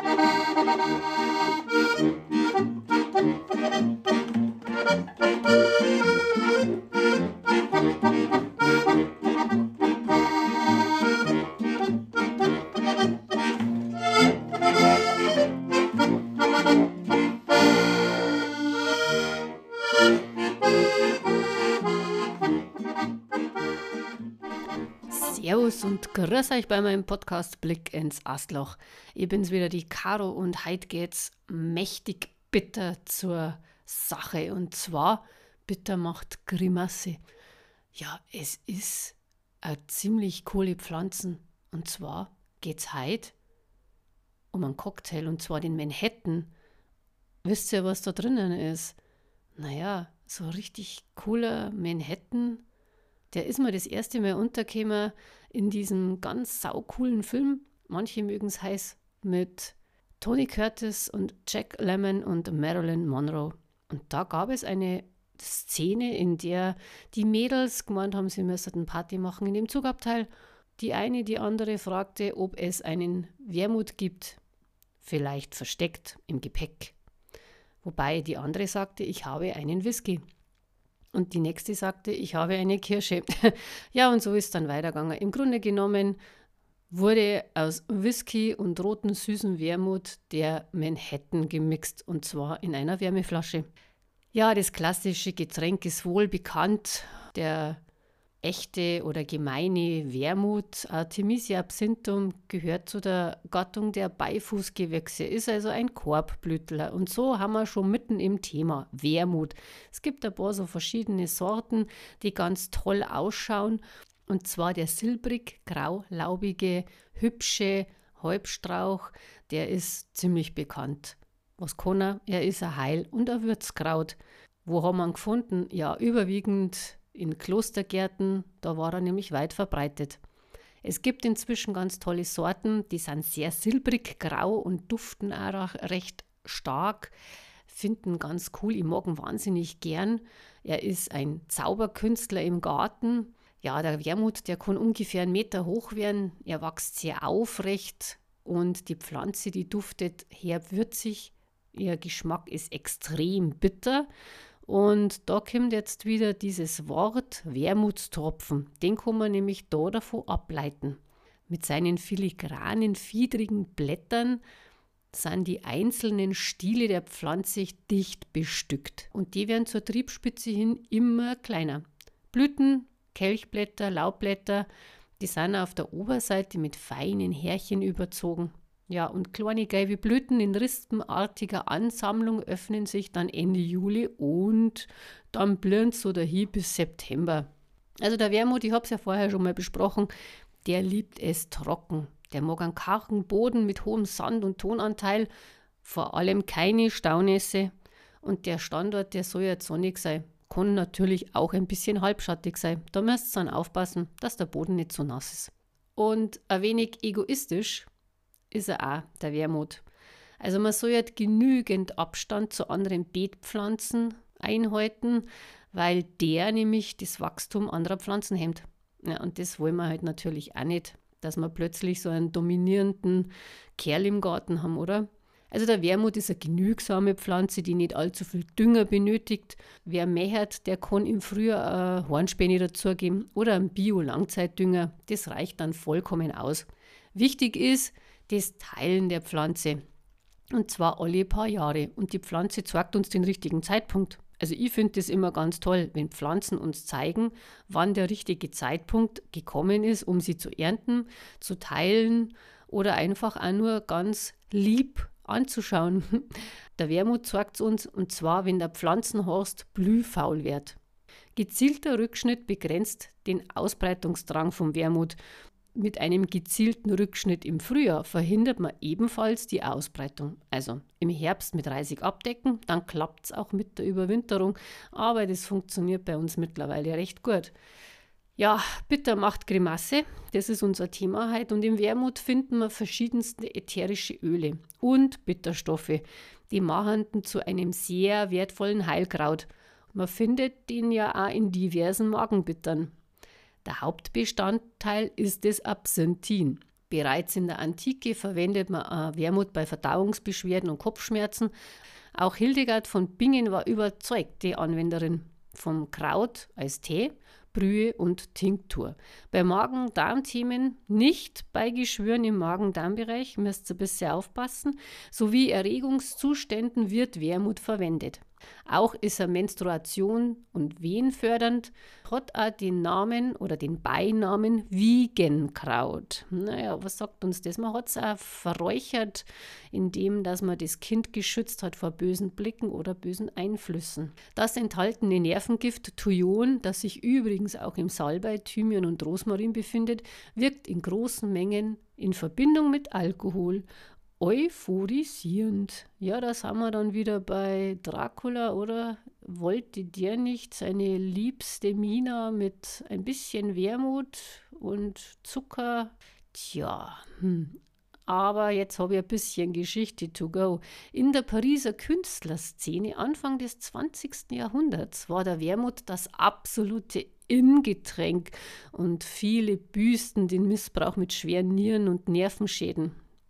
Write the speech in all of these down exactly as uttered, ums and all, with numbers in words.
Servus und grüß euch bei meinem Podcast Blick ins Astloch. Ich bin's wieder, die Caro, und heute geht's mächtig bitter zur Sache. Und zwar, bitter macht Grimasse. Ja, es ist eine ziemlich coole Pflanze. Und zwar geht's heute um einen Cocktail, und zwar den Manhattan. Wisst ihr, was da drinnen ist? Naja, so ein richtig cooler Manhattan. Der ist mir das erste Mal untergekommen in diesem ganz saucoolen Film. Manche mögen es heiß, mit Tony Curtis und Jack Lemmon und Marilyn Monroe. Und da gab es eine Szene, in der die Mädels gemeint haben, sie müssten eine Party machen in dem Zugabteil. Die eine, die andere fragte, ob es einen Wermut gibt, vielleicht versteckt im Gepäck. Wobei die andere sagte, ich habe einen Whisky. Und die nächste sagte, ich habe eine Kirsche. Ja, und so ist dann weitergegangen. Im Grunde genommen wurde aus Whisky und roten süßen Wermut der Manhattan gemixt, und zwar in einer Wärmeflasche. Ja, das klassische Getränk ist wohl bekannt. Der echte oder gemeine Wermut, Artemisia absinthium, gehört zu der Gattung der Beifußgewächse, ist also ein Korbblütler. Und so haben wir schon mitten im Thema Wermut. Es gibt ein paar so verschiedene Sorten, die ganz toll ausschauen. Und zwar der silbrig-grau-laubige, hübsche Halbstrauch, der ist ziemlich bekannt. Was kann er? Er ist ein Heil- und ein Würzkraut. Wo haben wir ihn gefunden? Ja, überwiegend in Klostergärten, da war er nämlich weit verbreitet. Es gibt inzwischen ganz tolle Sorten, die sind sehr silbrig grau und duften auch recht stark. Finden ganz cool, ich mag ihn wahnsinnig gern. Er ist ein Zauberkünstler im Garten. Ja, der Wermut, der kann ungefähr einen Meter hoch werden. Er wächst sehr aufrecht und die Pflanze, die duftet herb würzig. Ihr Geschmack ist extrem bitter. Und da kommt jetzt wieder dieses Wort Wermutstropfen. Den kann man nämlich da davon ableiten. Mit seinen filigranen, fiedrigen Blättern sind die einzelnen Stiele der Pflanze dicht bestückt. Und die werden zur Triebspitze hin immer kleiner. Blüten, Kelchblätter, Laubblätter, die sind auf der Oberseite mit feinen Härchen überzogen. Ja, und kleine gelbe Blüten in rispenartiger Ansammlung öffnen sich dann Ende Juli und dann blühen so dahin bis September. Also der Wermut, ich habe es ja vorher schon mal besprochen, der liebt es trocken. Der mag einen kargen Boden mit hohem Sand- und Tonanteil, vor allem keine Staunässe. Und der Standort, der soll jetzt sonnig sein. Kann natürlich auch ein bisschen halbschattig sein. Da müsst ihr dann aufpassen, dass der Boden nicht so nass ist. Und ein wenig egoistisch ist er auch, der Wermut. Also man soll halt genügend Abstand zu anderen Beetpflanzen einhalten, weil der nämlich das Wachstum anderer Pflanzen hemmt. Ja, und das wollen wir halt natürlich auch nicht, dass wir plötzlich so einen dominierenden Kerl im Garten haben, oder? Also der Wermut ist eine genügsame Pflanze, die nicht allzu viel Dünger benötigt. Wer mähert, der kann im Frühjahr eine Hornspäne dazugeben oder einen Bio-Langzeitdünger. Das reicht dann vollkommen aus. Wichtig ist das Teilen der Pflanze, und zwar alle paar Jahre, und die Pflanze zeigt uns den richtigen Zeitpunkt. Also ich finde das immer ganz toll, wenn Pflanzen uns zeigen, wann der richtige Zeitpunkt gekommen ist, um sie zu ernten, zu teilen oder einfach auch nur ganz lieb anzuschauen. Der Wermut zeigt es uns, und zwar, wenn der Pflanzenhorst blühfaul wird. Gezielter Rückschnitt begrenzt den Ausbreitungsdrang vom Wermut. Mit einem gezielten Rückschnitt im Frühjahr verhindert man ebenfalls die Ausbreitung. Also im Herbst mit Reisig abdecken, dann klappt es auch mit der Überwinterung, aber das funktioniert bei uns mittlerweile recht gut. Ja, bitter macht Grimasse, das ist unser Thema heute, und im Wermut finden wir verschiedenste ätherische Öle und Bitterstoffe, die machen ihn zu einem sehr wertvollen Heilkraut. Man findet den ja auch in diversen Magenbittern. Der Hauptbestandteil ist das Absinthin. Bereits in der Antike verwendet man Wermut bei Verdauungsbeschwerden und Kopfschmerzen. Auch Hildegard von Bingen war überzeugte Anwenderin vom Kraut als Tee, Brühe und Tinktur. Bei Magen-Darm-Themen, nicht bei Geschwüren im Magen-Darm-Bereich, müsst ihr ein bisschen aufpassen, sowie Erregungszuständen wird Wermut verwendet. Auch ist er Menstruation und Wehen fördernd, hat auch den Namen oder den Beinamen Wiegenkraut. Naja, was sagt uns das? Man hat es auch verräuchert, indem dass man das Kind geschützt hat vor bösen Blicken oder bösen Einflüssen. Das enthaltene Nervengift Thujon, das sich übrigens auch im Salbei, Thymian und Rosmarin befindet, wirkt in großen Mengen in Verbindung mit Alkohol euphorisierend. Ja, da sind wir dann wieder bei Dracula, oder? Wollte der nicht seine liebste Mina mit ein bisschen Wermut und Zucker? Tja, hm. Aber jetzt habe ich ein bisschen Geschichte to go. In der Pariser Künstlerszene Anfang des zwanzigsten Jahrhunderts war der Wermut das absolute In-Getränk und viele büßten den Missbrauch mit schweren Nieren- und Nervenschäden,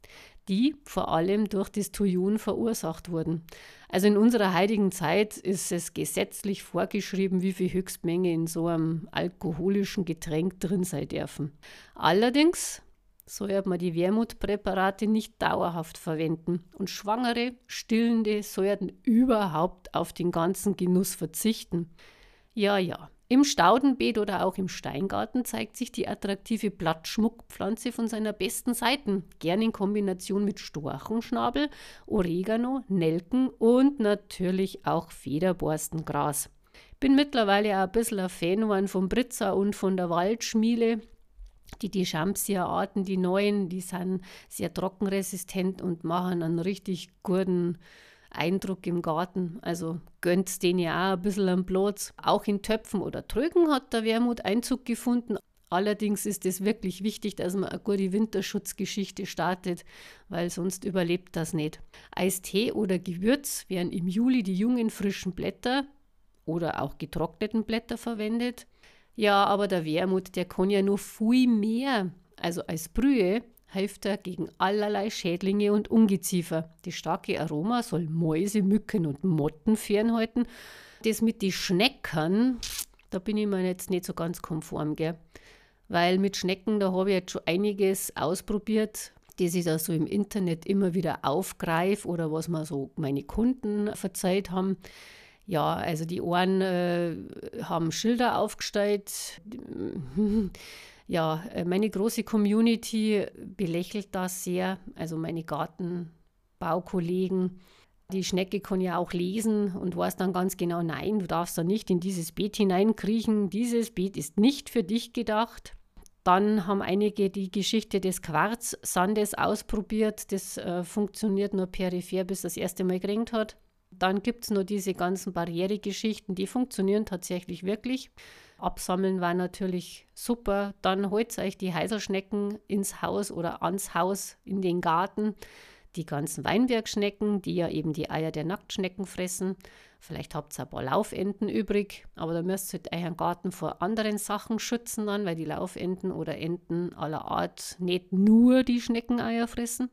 die vor allem durch das Thujon verursacht wurden. Also in unserer heutigen Zeit ist es gesetzlich vorgeschrieben, wie viel Höchstmenge in so einem alkoholischen Getränk drin sein dürfen. Allerdings sollte man die Wermutpräparate nicht dauerhaft verwenden und Schwangere, Stillende sollten überhaupt auf den ganzen Genuss verzichten. Ja, ja. Im Staudenbeet oder auch im Steingarten zeigt sich die attraktive Blattschmuckpflanze von seiner besten Seite, gern in Kombination mit Storchenschnabel, Oregano, Nelken und natürlich auch Federborstengras. Bin mittlerweile auch ein bisschen ein Fan geworden vom Britzer und von der Waldschmiele. Die Deschamps-Arten, die neuen, die sind sehr trockenresistent und machen einen richtig guten Eindruck im Garten. Also gönnt's denen ja auch ein bisschen am Platz. Auch in Töpfen oder Trögen hat der Wermut Einzug gefunden. Allerdings ist es wirklich wichtig, dass man eine gute Winterschutzgeschichte startet, weil sonst überlebt das nicht. Als Tee oder Gewürz werden im Juli die jungen frischen Blätter oder auch getrockneten Blätter verwendet. Ja, aber der Wermut, der kann ja noch viel mehr. Also als Brühe hilft er gegen allerlei Schädlinge und Ungeziefer. Das starke Aroma soll Mäuse, Mücken und Motten fernhalten. Das mit den Schnecken, da bin ich mir jetzt nicht so ganz konform, gell? Weil mit Schnecken, da habe ich jetzt schon einiges ausprobiert, das ich da so im Internet immer wieder aufgreife oder was mir so meine Kunden verzeiht haben. Ja, also die einen äh, haben Schilder aufgestellt. Ja, meine große Community belächelt das sehr, also meine Gartenbaukollegen. Die Schnecke kann ja auch lesen und weiß dann ganz genau, nein, du darfst da nicht in dieses Beet hineinkriechen, dieses Beet ist nicht für dich gedacht. Dann haben einige die Geschichte des Quarzsandes ausprobiert, das äh, funktioniert nur peripher, bis das erste Mal geregnet hat. Dann gibt es noch diese ganzen Barrieregeschichten, die funktionieren tatsächlich wirklich. Absammeln war natürlich super. Dann holt euch die Heiselschnecken ins Haus oder ans Haus in den Garten. Die ganzen Weinbergschnecken, die ja eben die Eier der Nacktschnecken fressen. Vielleicht habt ihr ein paar Laufenten übrig, aber da müsst ihr euren Garten vor anderen Sachen schützen dann, weil die Laufenten oder Enten aller Art nicht nur die Schneckeneier fressen.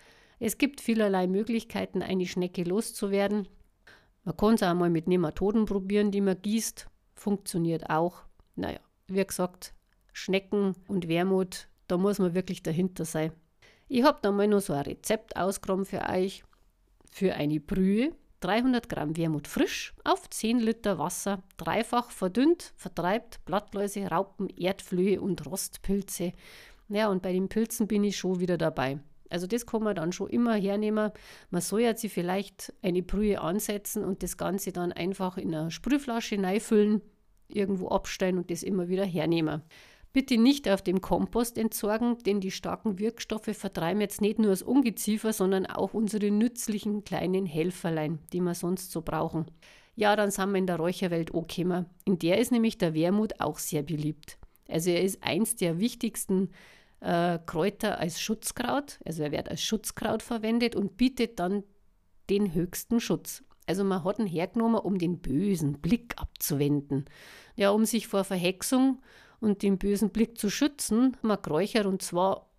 Es gibt vielerlei Möglichkeiten, eine Schnecke loszuwerden. Man kann es auch mal mit Nematoden probieren, die man gießt. Funktioniert auch. Naja, wie gesagt, Schnecken und Wermut, da muss man wirklich dahinter sein. Ich habe da mal noch so ein Rezept ausgegraben für euch. Für eine Brühe dreihundert Gramm Wermut frisch auf zehn Liter Wasser, dreifach verdünnt, vertreibt Blattläuse, Raupen, Erdflöhe und Rostpilze. Ja, und bei den Pilzen bin ich schon wieder dabei. Also das kann man dann schon immer hernehmen. Man soll jetzt sich vielleicht eine Brühe ansetzen und das Ganze dann einfach in eine Sprühflasche reinfüllen, irgendwo abstellen und das immer wieder hernehmen. Bitte nicht auf dem Kompost entsorgen, denn die starken Wirkstoffe vertreiben jetzt nicht nur das Ungeziefer, sondern auch unsere nützlichen kleinen Helferlein, die wir sonst so brauchen. Ja, dann sind wir in der Räucherwelt angekommen. In der ist nämlich der Wermut auch sehr beliebt. Also er ist eins der wichtigsten Äh, Kräuter als Schutzkraut, also er wird als Schutzkraut verwendet und bietet dann den höchsten Schutz. Also man hat ihn hergenommen, um den bösen Blick abzuwenden. Ja, um sich vor Verhexung und dem bösen Blick zu schützen, man geräuchert und zwar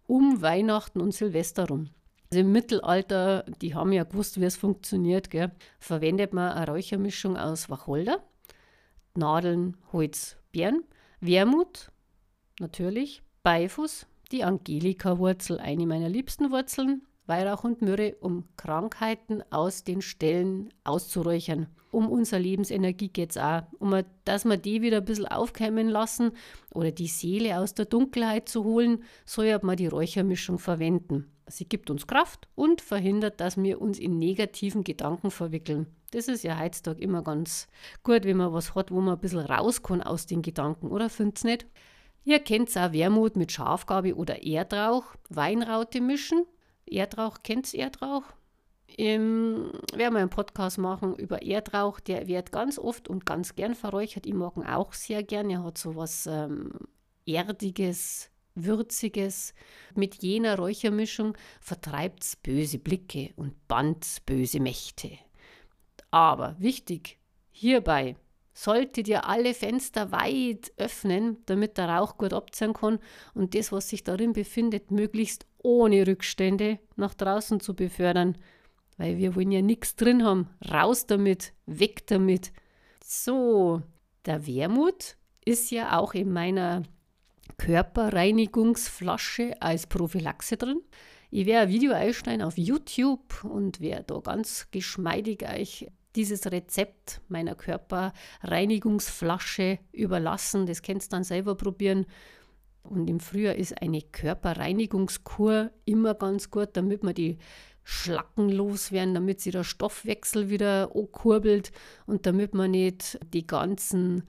um Weihnachten und Silvester rum. Also im Mittelalter, die haben ja gewusst, wie es funktioniert, gell, verwendet man eine Räuchermischung aus Wacholder, Nadeln, Holz, Beeren, Wermut, natürlich, Beifuß, die Angelika-Wurzel, eine meiner liebsten Wurzeln, Weihrauch und Myrrhe, um Krankheiten aus den Ställen auszuräuchern. Um unsere Lebensenergie geht es auch, um dass wir die wieder ein bisschen aufkämmen lassen oder die Seele aus der Dunkelheit zu holen, soll man die Räuchermischung verwenden. Sie gibt uns Kraft und verhindert, dass wir uns in negativen Gedanken verwickeln. Das ist ja heutzutage immer ganz gut, wenn man was hat, wo man ein bisschen raus kann aus den Gedanken, oder findet's nicht? Ihr kennt auch Wermut mit Schafgarbe oder Erdrauch, Weinraute mischen. Erdrauch, kennt's Erdrauch? Ähm, werden wir einen Podcast machen über Erdrauch, der wird ganz oft und ganz gern verräuchert. Ich mag ihn auch sehr gern. Er hat so was ähm, Erdiges, Würziges. Mit jener Räuchermischung vertreibt's böse Blicke und bannt's böse Mächte. Aber wichtig, hierbei solltet ihr alle Fenster weit öffnen, damit der Rauch gut abziehen kann und das, was sich darin befindet, möglichst ohne Rückstände nach draußen zu befördern. Weil wir wollen ja nichts drin haben. Raus damit, weg damit. So, der Wermut ist ja auch in meiner Körperreinigungsflasche als Prophylaxe drin. Ich werde ein Video einstellen auf YouTube und werde da ganz geschmeidig euch dieses Rezept meiner Körperreinigungsflasche überlassen. Das könnt ihr dann selber probieren. Und im Frühjahr ist eine Körperreinigungskur immer ganz gut, damit man die Schlacken loswerden, damit sich der Stoffwechsel wieder ankurbelt und damit man nicht die ganzen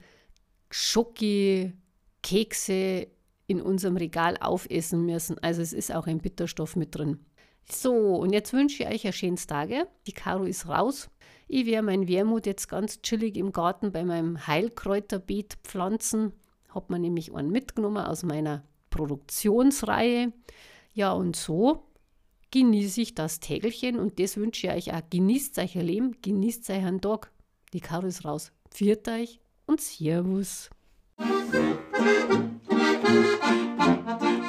Schoki-Kekse in unserem Regal aufessen müssen. Also es ist auch ein Bitterstoff mit drin. So, und jetzt wünsche ich euch ein schönes Tage. Die Caro ist raus. Ich werde mein Wermut jetzt ganz chillig im Garten bei meinem Heilkräuterbeet pflanzen. Habe mir nämlich einen mitgenommen aus meiner Produktionsreihe. Ja, und so genieße ich das Tägelchen und das wünsche ich euch auch. Genießt euch ein Leben, genießt euren Tag. Die Caro ist raus. Pfiat euch und Servus.